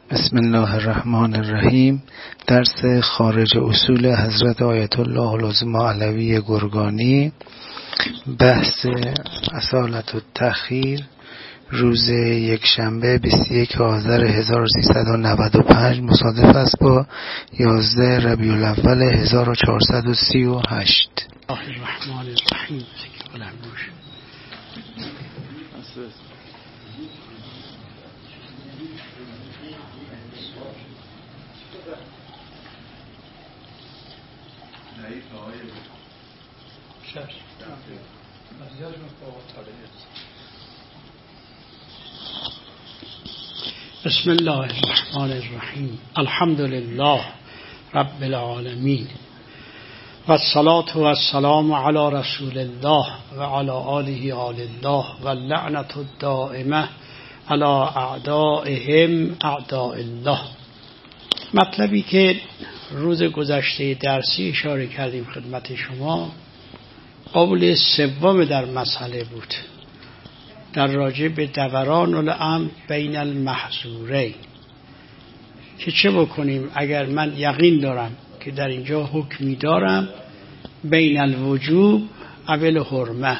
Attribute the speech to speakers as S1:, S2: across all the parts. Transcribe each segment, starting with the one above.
S1: بسم الله الرحمن الرحیم. درس خارج اصول حضرت آیت الله العظمی علوی گرگانی، بحث اصالت التأخیر، روز یکشنبه 21 آذر 1395 مصادف است با 11 ربیع الاول 1438.
S2: الرحمن الرحیم. بسم الله الرحمن الرحیم. الحمد لله رب العالمین و الصلاة و السلام علی رسول الله و علی آله آل الله و اللعنة الدائمه علی اعدائهم اعداء الله. مطلبی که روز گذشته درسی اشاره کردیم خدمت شما، قول سوم در مسئله بود، در راجع به دوران الامر بین المحظورین، که چه بکنیم اگر من یقین دارم که در اینجا حکمی دارم بین الوجوب اول حرمه،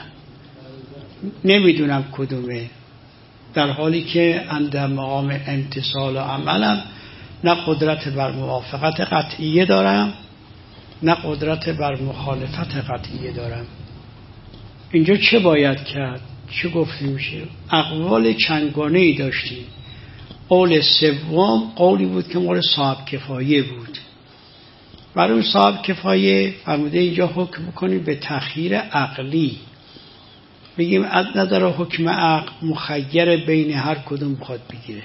S2: نمیدونم کدومه، در حالی که عند مقام امتثال و عملم نه قدرت بر موافقت قطعیه دارم نه قدرت بر مخالفت قطعیه دارم. اینجا چه باید کرد؟ چه گفته میشه؟ اقوال چندگانه‌ای داشتیم. قول سوم قولی بود که مورد صاحب کفایه بود. برای صاحب کفایه فرموده اینجا حکم کنیم به تأخیر عقلی، بگیم از نظر حکم عقل مخیر بین هر کدوم خود بگیره،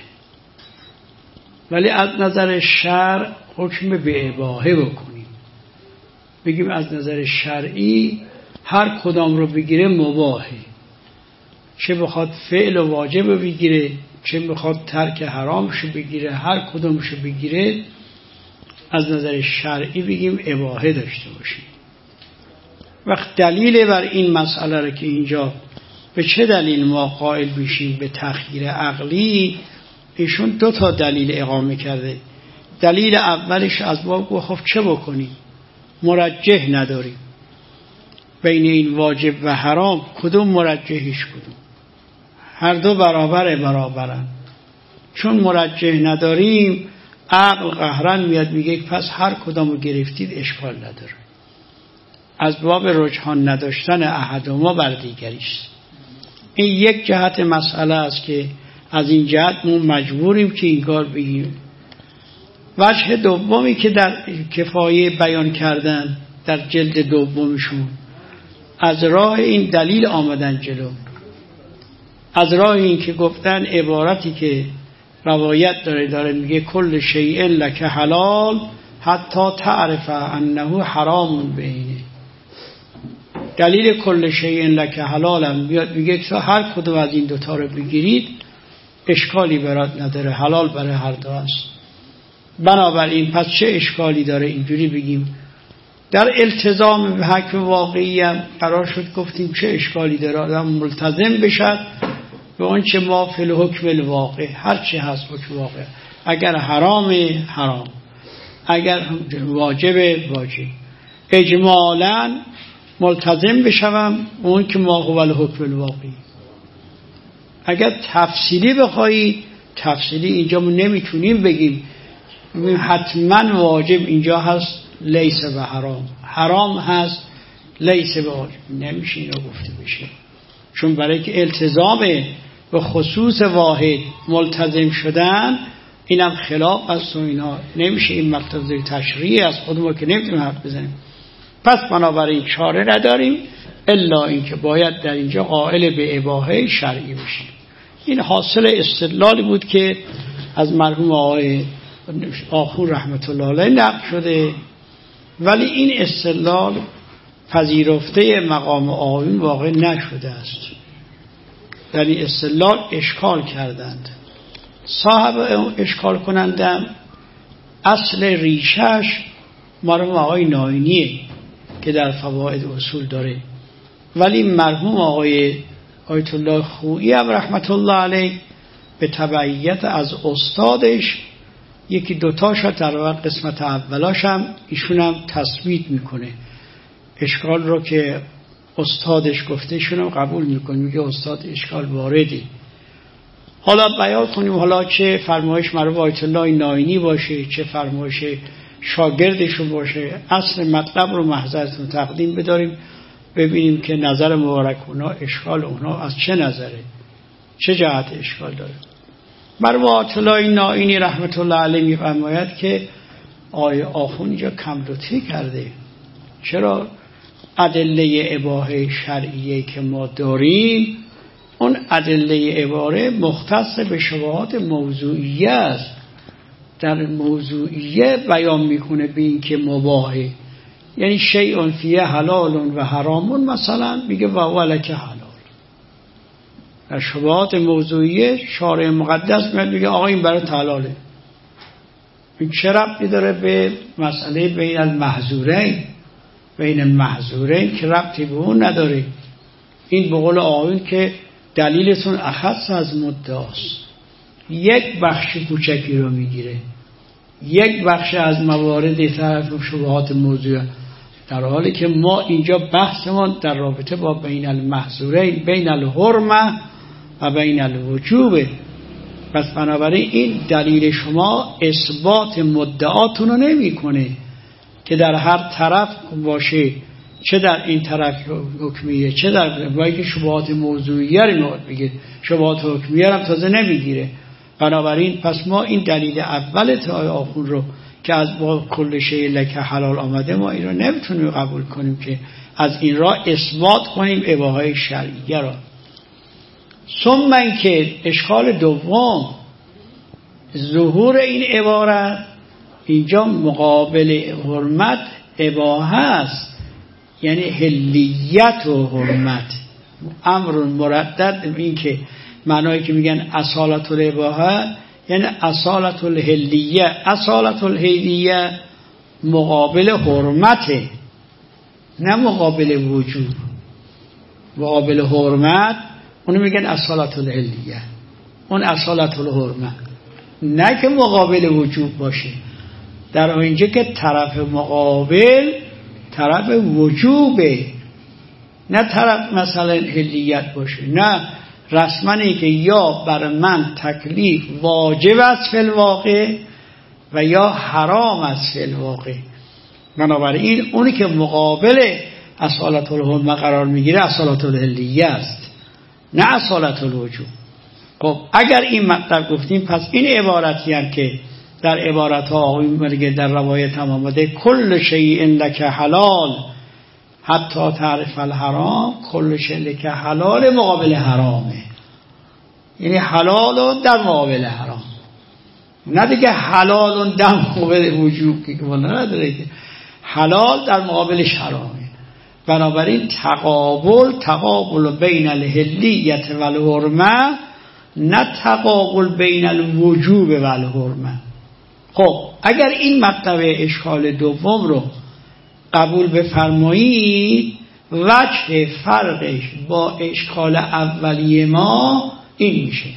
S2: ولی از نظر شرع حکم به اباحه بکنیم، بگیم از نظر شرعی هر کدام رو بگیره مباحه، چه بخواد فعل و واجب بگیره چه بخواد ترک حرامشو بگیره، هر کدامشو بگیره از نظر شرعی بگیم اباحه داشته باشیم. وقت دلیل بر این مسئله رو که اینجا به چه دلیل ما قائل بشیم به تأخیر عقلی، ایشون دو تا دلیل اقامه کرده. دلیل اولش از باب گفت خب چه بکنیم، مرجح نداریم بین این واجب و حرام، کدوم مرجحش کدوم؟ هر دو برابرن. چون مرجح نداریم عقل قهرن میاد میگه پس هر کدامو گرفتید اشکال نداره، از باب رجحان نداشتن احدهما بر دیگریست. این یک جهت مسئله است که از این جهت ما مجبوریم که این کار بگیم. وجه دومی که در کفایه بیان کردن در جلد دومشون، از راه این دلیل آمدن جلو، از راه این که گفتن عبارتی که روایت داره میگه کل شیء لک حلال حتی تعرف انه حرام بعینه. دلیل کل شیء لک حلال هم بیاد میگه که هر کدوم از این دوتا رو بگیرید اشکالی برات نداره، حلال برای هر دو است. بنابراین پس چه اشکالی داره اینجوری بگیم؟ در التزام به حکم واقعی هم قرار شد گفتیم چه اشکالی داره آدم ملتزم بشد به اون چه ما فی الحکم الواقع، هر چی هست حکم واقع، اگر حرام حرام، اگر واجب واجب، اجمالا ملتزم بشوم اون که ما هو الحکم الواقعی. اگر تفصیلی بخوایی تفصیلی اینجا ما نمیتونیم بگیم حتما واجب اینجا هست لیس و حرام هست لیس و واجب، نمیشه اینو گفته بشه، چون برای که التزام به خصوص واحد ملتزم شدن اینم خلاف است و اینا نمیشه، این مقتضای تشریع از خودمون که نمیتونیم حرف بزنیم. پس بنابراین چاره نداریم الا اینکه باید در اینجا قائل به اباحه شرعی بشیم. این حاصل استدلالی بود که از مرحوم آقای آخون رحمت الله علیه نقل شده، ولی این استدلال پذیرفته مقام آقایون واقع نشده است. در این استدلال اشکال کردند. صاحب اشکال کنندم اصل ریشش مرحوم آقای ناینیه که در فواید اصول داره، ولی مرحوم آقای آیت الله خویی رحمت الله علیه به تبعیت از استادش یکی دوتاش در واقع قسمت اولاش هم ایشون هم تثبیت میکنه، اشکال رو که استادش گفته ایشون هم قبول میکنه، میگه استاد اشکال واردی. حالا بیان کنیم، حالا چه فرمایش مرحوم آیت الله نائینی باشه چه فرمایش شاگردشون باشه، اصل مطلب رو محضرتون تقدیم بداریم، ببینیم که نظر مبارک اونا، اشکال اونا از چه نظره، چه جهت اشکال داره. مرحوم آیت الله نائینی رحمت الله علیه میفرماید که آیه آخوند اینجا کم لطفی کرده. چرا؟ ادله اباحه شرعیه که ما داریم، اون ادله عباره مختص به شبهات موضوعیه است، در موضوعیه بیان میکنه به این که مباحه، یعنی شیء فیه حلال و حرام، مثلا میگه و ولک حلال. در شبهات موضوعیه شارع مقدس میگه آقا این برای حلاله. این چه ربطی داره به مسئله بین المحظورین؟ بین المحظورین که ربطی به اون نداره. این به قول آقایون که دلیلتون اخص از مدعاست، یک بخش کوچکی رو میگیره، یک بخش از موارد طرف شبهات موضوعیه، در حالی که ما اینجا بحثمون در رابطه با بین المحظورین، بین الحرمه و بین الوجوب. پس بنابراین این دلیل شما اثبات مدعاتون رو نمی کنه که در هر طرف باشه، چه در این طرف حکمیه چه در باید که شبهات موضوعیه رو بگید، شبهات حکمیه هم تازه نمیگیره. بنابراین پس ما این دلیل اول تای آخون رو که از با کل شیء لک حلال آمده، ما این رو نمیتونیم قبول کنیم که از این را اثبات کنیم اباحه شرعیه را. ثم اینکه اشکال دوم، ظهور این عبارت اینجا مقابل حرمت اباحه است، یعنی حلیت و حرمت، امر مردد. این که معنایی که میگن اصالت الاباحه یعنی اصالت الحلیه، اصالت الحلیه مقابل حرمته، نه مقابل وجوب. مقابل حرمت اونو میگن اصالت الحلیه، اون اصالت الحرمه، نه که مقابل وجوب باشه. در اینجا که طرف مقابل طرف وجوبه، نه طرف مثلا حلیت باشه، نه رسمنی که یا بر من تکلیف واجب است فی الواقع و یا حرام است فی الواقع. بنابراین اونی که مقابل اصالت الحرمه قرار میگیره اصالت الحلیه است، نه اصالت الوجوب. خب اگر این مطلب گفتیم، پس این عبارتی هم که در عبارت ها آقای مرگه در روایت هم آمده کل شیء لک حلال حتی تعرف الحرام، کل شیء لک حلال مقابل حرامه، یعنی حلال در مقابل حرام، نه دیگه حلال در مقابل وجوب که نداره، که حلال در مقابلش حرامه. بنابراین تقابل بین الحلیت و الحرمه، نه تقابل بین الوجوب و الحرمه. خب اگر این مطلب اشکال دوم رو قبول بفرمایید، وجه فرقش با اشکال اولیه ما این میشه.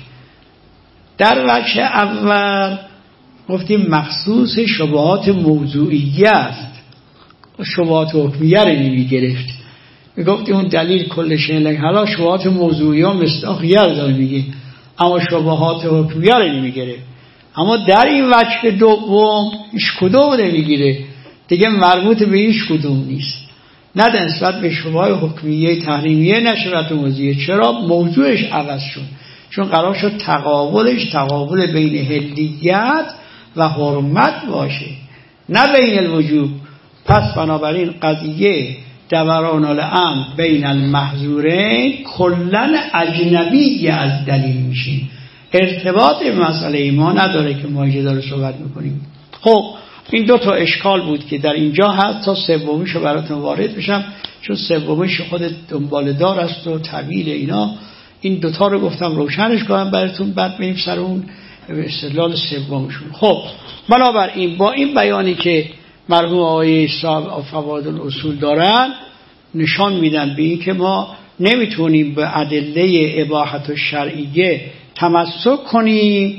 S2: در وجه اول گفتیم مخصوص شبهات موضوعیه است، شبهات حکمیه رو نمی گرفت. میگفتیم اون دلیل کل شیء لک حلال شبهات موضوعیه هم مصداقیه رو داره میگه، اما شبهات حکمیه رو نمی گرفت. اما در این وجه دوم هیچ کدوم نمیگیره دیگه، مربوط به هیچ کدوم نیست، نه نسبت به شبهات حکمیه تحریمیه نه شبهات موضوعیه. چرا؟ موضوعش عوض شد، چون قرار شد تقابلش تقابل بین حلیت و حرمت باشه، نه بین الوجوب. پس بنابراین قضیه دوران الامر بین المحظورین کلن اجنبی از دلیل میشین، ارتباط به مسئله ما نداره که ما اینجا داره صحبت میکنیم. خب این دو تا اشکال بود که در اینجا هست، تا سومیشو براتون وارد بشم، چون سومیش خود دنبال دار است و طویل اینا. این دوتا رو گفتم روشنش کنم براتون، بعد بریم سر اون استدلال سومشون. خب بنابراین با این بیانی که مرحوم آقای صاحب فوائد الاصول دارن، نشان میدن به این که ما نمیتونیم به ادله اباحت الشرعیه تمسک کنیم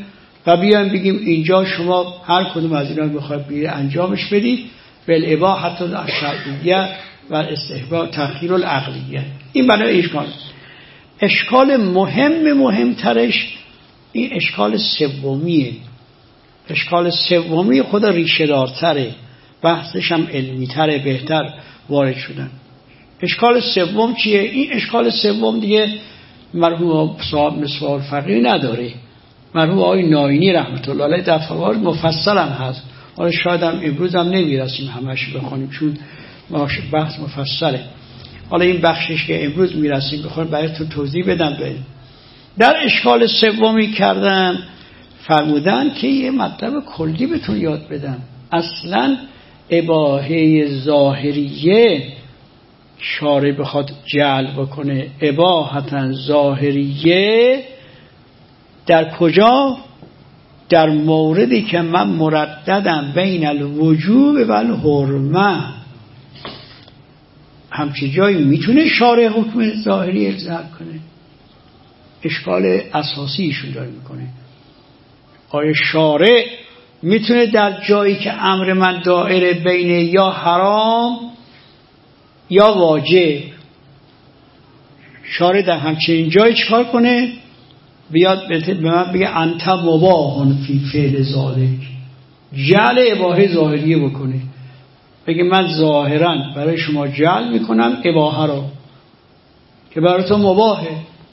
S2: و بیایم بگیم اینجا شما هر کدوم از اینا میخواید بیاید انجامش بدید، بالاباحة الشرعیه و استحباب تأخیر العقلیه. این برای اشکال مهمترش این اشکال سومیه. اشکال سومی خود ریشه دارتره، بحثش هم علمی تره، بهتر وارد شدن. اشکال سوم چیه؟ این اشکال سوم دیگه مرحوم صاحب مصباح الفقیه نداره. مرحوم آقای ناینی رحمت الله علیه در فوائد مفصل هم هست. حالا شاید هم امروز هم نمیرسیم همش بخونیم چون بحث مفصله. حالا این بخشش که امروز میرسیم بخونیم برایتون توضیح بدم. در اشکال سومی کردن فرمودن که یه مطلب کلی بهتون یاد بدم. اصلا اباحه ظاهریه شارع بخواد جعل بکنه اباحة ظاهریه در کجا؟ در موردی که من مرددم بین الوجوب و الحرمه. همچی جایی میتونه شارع حکم ظاهری الزام کنه؟ اشکال اساسی ایشون داره میکنه. آیا شارع میتونه در جایی که امر من دائره بین یا حرام یا واجب، شارع در همچین جایی چیکار کنه؟ بیاد به من بگه انت مباح فی فعل ذالک، جعل اباحه ظاهریه بکنه، بگه من ظاهرا برای شما جعل میکنم اباحه رو که برای تو مباحه.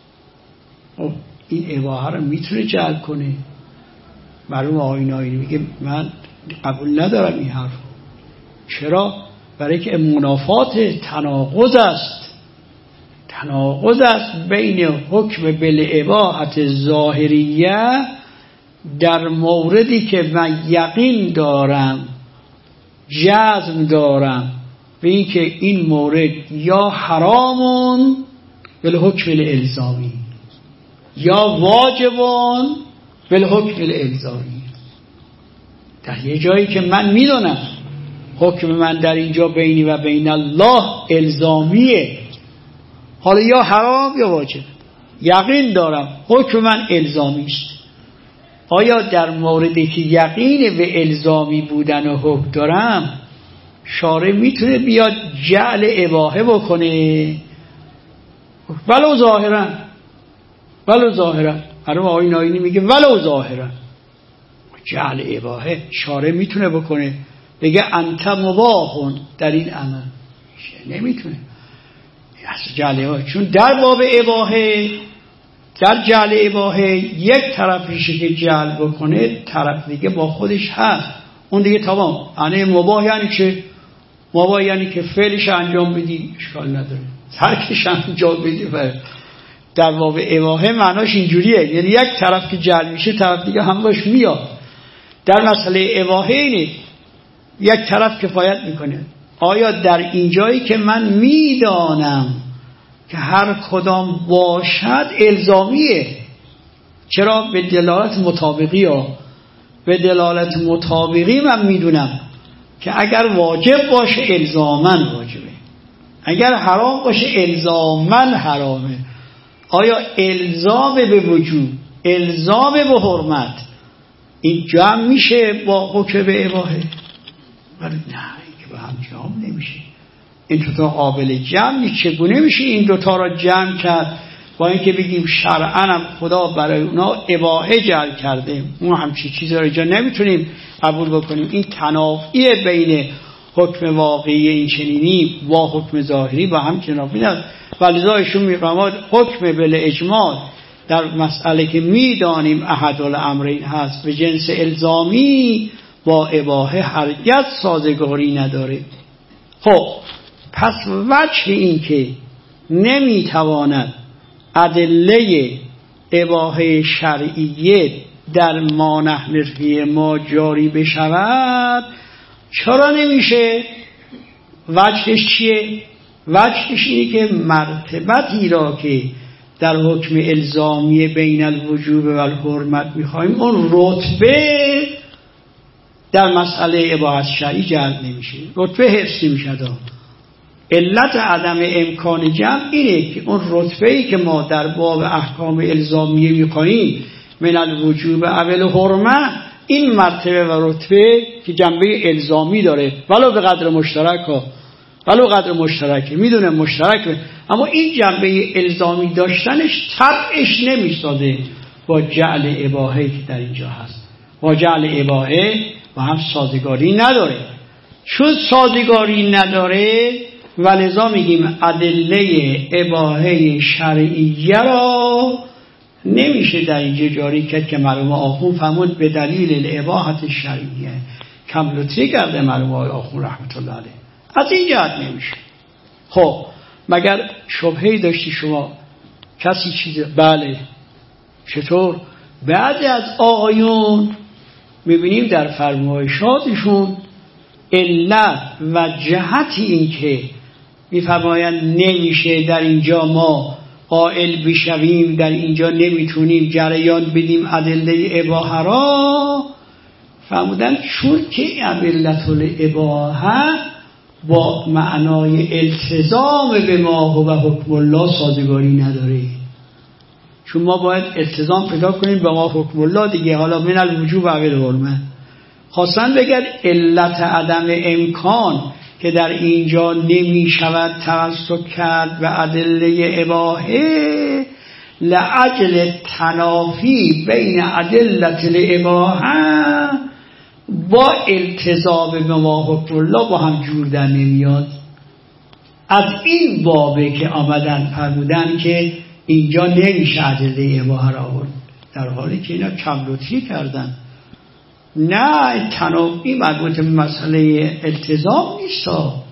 S2: این اباحه رو میتونه جعل کنه؟ معلوم آینایی میگه من قبول ندارم این حرف. چرا؟ برای که منافات تناقض است بین حکم بالاباحة ظاهریه در موردی که من یقین دارم، جزم دارم به این که این مورد یا حرامون بالحکم الالزامی یا واجبون بالحکم الالزامی. در یه جایی که من میدونم حکم من در اینجا بینی و بین الله الزامیه، حالا یا حرام یا واجب، یقین دارم حکم من الزامی است. آیا در موردی که یقین به الزامی بودن و حکم دارم شارع میتونه بیاد جعل اباحه بکنه؟ ولو ظاهرا حرام آقای ناینی میگه ولو ظاهرا جعل اباحه شارع میتونه بکنه، بگه انت مباح در این عمل. نمیتونه جعل اباحه، چون در باب اباحه، در جعل اباحه یک طرفیشه که جعل بکنه طرف دیگه با خودش هست، اون دیگه تمام. یعنی مباح یعنی چه؟ مباح یعنی که فعلش انجام بدی اشکال نداره، ترکش انجام بدی. در باب اباحه معناش اینجوریه، یعنی یک طرف که جعل میشه طرف دیگه هم باش میاد. در مسئله اباحه اینه یک طرف کفایت میکنه. آیا در این جایی که من میدانم که هر کدام باشد الزامیه؟ چرا؟ به دلالت مطابقی به دلالت مطابقی من میدونم که اگر واجب باشه الزاماً واجبه، اگر حرام باشه الزاماً حرامه. آیا الزام به وجوب، الزام به حرمت این جمع میشه با حکم به اباحه؟ ولی نه، این که با هم جمع نمیشه. این دوتا قابل جمع نیست. چگونه میشه این دوتا را جمع کرد؟ با اینکه بگیم شرعاً هم خدا برای اونا اباحه جعل کرده، ما همچین چیزی را اینجا نمیتونیم قبول بکنیم. این تنافی بین حکم واقعی این چنینی با حکم ظاهری با هم تنافی است. ولذا ایشون میفرماد حکم بالاجمال در مسئله که میدانیم احد الامرین هست به جنس الزامی با اباحه هرگز سازگاری نداره. خب پس وجه این که نمیتواند ادله اباحه شرعیه در ما نحن فیه ما جاری بشود، چرا نمیشه؟ وجهش چیه؟ وجهش اینه که مرتبتی را که در حکم الزامی بین الوجوب و الحرمت میخوایم اون رتبه در مسئله اباحه شرعی جلب نمیشه، رتبه حفظ میشه. علت عدم امکان جمع اینه که اون رتبه‌ای که ما در باب احکام الزامیه میخوایم من الوجوب اول حرمه، این مرتبه و رتبه که جنبه الزامی داره ولو به قدر مشترک ها، ولو قدر مشترکه، میدونه مشترکه، اما این جنبه الزامی داشتنش طبعش نمیساده با جعل اباحه که در اینجا هست. با جعل اباحه با هم سازگاری نداره. چون سازگاری نداره ولذا میگیم ادله اباحه شرعیه را نمیشه در اینجا جاری کرد که مرحوم آخوند فرمود به دلیل الاباحه شرعیه. کم لطفی کرده مرحوم آخوند رحمت الله علیه. از این جهت نمیشه. خب مگر شبهه‌ای داشتی شما کسی چیزی؟ بله. چطور؟ بعضی از آقایون میبینیم در فرمایشاتشون علت و جهت این که میفرمایند نمیشه در اینجا ما قائل بشویم، در اینجا نمیتونیم جریان بدیم ادله اباحه را، فرمودن چون که علت الاباحه با معنای التزام به ما و حکم الله سازگاری نداره. چون ما باید التزام پیدا کنیم به ما حکم الله دیگه. حالا من الوجوب اول حرمه خواستن بگن علت عدم امکان که در اینجا نمی شود توسط کرد و ادله اباحه لعجل تنافی بین ادلت الاباحه با التزام به ما حکم الله با هم جور در نمیاد. از این بابه که آمدن فرمودن که اینجا نمیشه ادله اباحه را آورد، در حالی که اینا کم لطفی کردن. نه، تنافی مربوط به مسئله التزام نیست،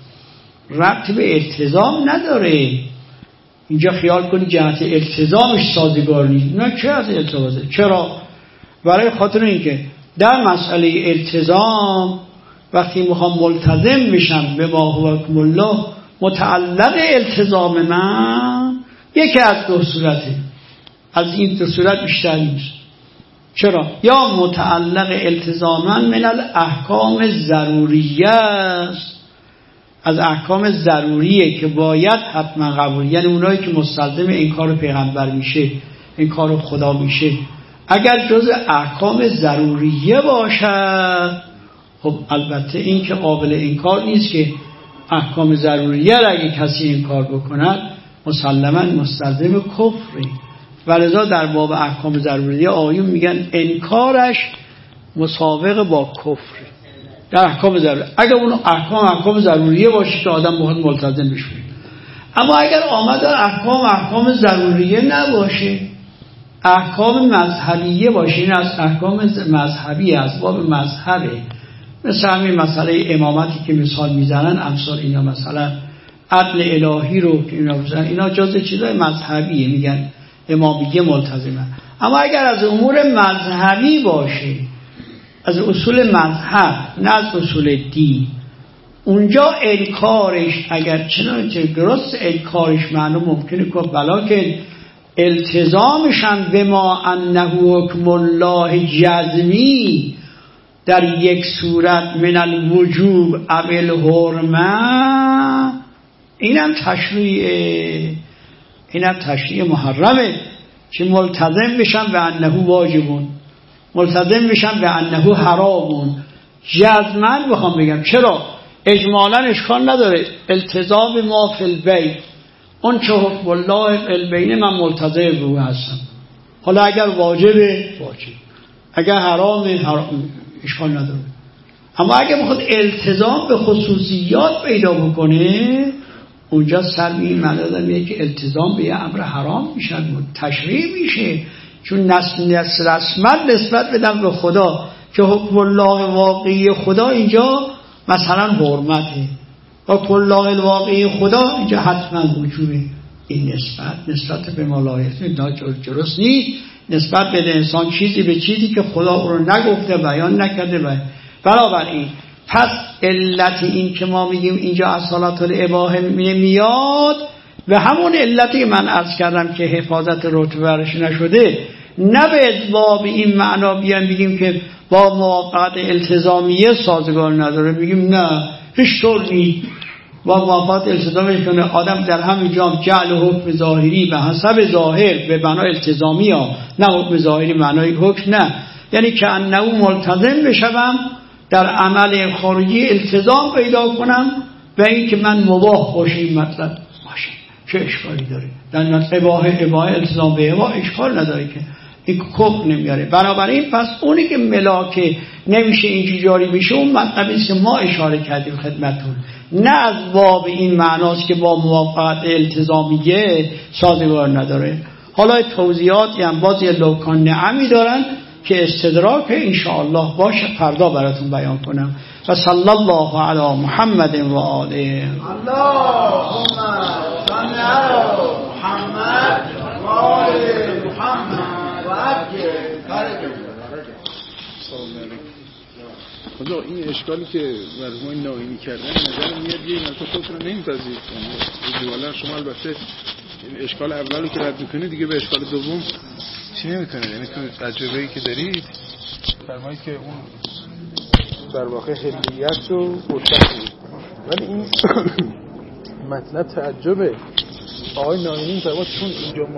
S2: ربط به التزام نداره. اینجا خیال کنی جهت التزامش سازگار نیست. نه، چه از التزامه؟ چرا؟ برای خاطر اینکه در مسئله التزام وقتی میخوام ملتزم بشم به ما حکم الله، متعلق التزام من یکی از دو صورته، از این دو صورت بیشتر نیست. چرا؟ یا متعلق التزاما من الاحکام ضروریه است، از احکام ضروریه که باید حتما قبول، یعنی اونایی که مستلزم انکار پیغمبر میشه، انکار خدا میشه، اگر جز احکام ضروریه باشد، خب البته این که قابل انکار نیست که احکام ضروریه را اگه کسی انکار بکند مسلما مستلزم کفره. ولذا در باب احکام ضروریه آیون میگن انکارش مسابقه با کفر در احکام ضروریه، اگر اون احکام ضروریه باشه که آدم باید ملتزم بشه. اما اگر آمد در احکام ضروریه نباشه، احکام مذهبیه باشه، این از احکام مذهبی از باب مذهبه، مثل همین مسئله امامتی که مثال میزنن، امثال اینا، مثلا عدل الهی رو که اینا بزنن، اینا جزء چیزای مذهبیه، میگن امامیه ملتزمه. اما اگر از امور مذهبی باشه، از اصول مذهب نه از اصول دین، اونجا انکارش اگر چنانچه درست انکارش معلوم ممکنه که بلکه التزامشن به ما انه حکم الله جزمی در یک صورت من الوجوب اول حرمه، اینم تشریع محرمه که ملتزم بشن به انه واجبون، ملتزم بشن به انه حرامون. جزمن بخوام بگم چرا اجمالا اشکال نداره التزام ما فی البیت، اون چه حکم الله فی البین من ملتزم به هستم. حالا اگر واجبه واجب، اگر حرامه حرام، اشکال نداره. اما اگر بخواد التزام به خصوصیات پیدا بکنه، اونجا سر به این معنی داره که التزام به یه امر حرام میشه، تشریع میشه، چون رسمت نسبت بدن به خدا که حکم الله واقعی خدا اینجا مثلا حرمته، حکم الله الواقعی خدا اینجا حتما وجوبه. این نسبت به ملایته درست نیست، نسبت به انسان چیزی به چیزی که خدا او رو نگفته، بیان نکرده. بنابراین پس علت این که ما میگیم اینجا اصالت الاباحه میاد و همون علتی که من عرض کردم که حفاظت رتبه برش نشده، نه به باب این معنا بیان بگیم که با موافقت التزامیه سازگار نداره، میگیم نه هیچ طور نیست، با موافقت التزام کنه. آدم در همین جام جعل حکم ظاهری به حسب ظاهر به معنای التزامی ها، نه حکم ظاهری معنای حکم، نه، یعنی که انه ملتزم بشم در عمل خارجی التزام پیدا کنم و این که من مباح باشه این مطلب باشه، چه اشکالی داره؟ در اباحه التزام به اباحه اشکال نداره که این کفر نمیاره. بنابراین پس اونی که ملاک نمیشه اینجوری جاری بشه اون مطلبی است که ما اشاره کردیم خدمتتون، نه از باب این معناست که با موافقت التزامیه سازگار نداره. حالا توضیحاتی هم باز یه لوکان نعمی دارن که استدراک انشاءالله باشه فردا براتون بیان کنم. و صلی الله علی محمد و آله.
S3: اللهم صل علی محمد و آل محمد و عجل فرجهم.
S4: خدا این اشکالی که مرحوم ناینی کردن نظر میاد یه نکته خودتون رو نمی‌پذیرید. اجمالا شما البته اشکال اولو که رد میکنید دیگه به اشکال دوم چی نمیکنید، یعنی تو تجربه‌ای که دارید فرمایید که اون در واقع حلیت رو مشخص، ولی این مطلب تعجبه. آقای ناینی فرمود چون اینجا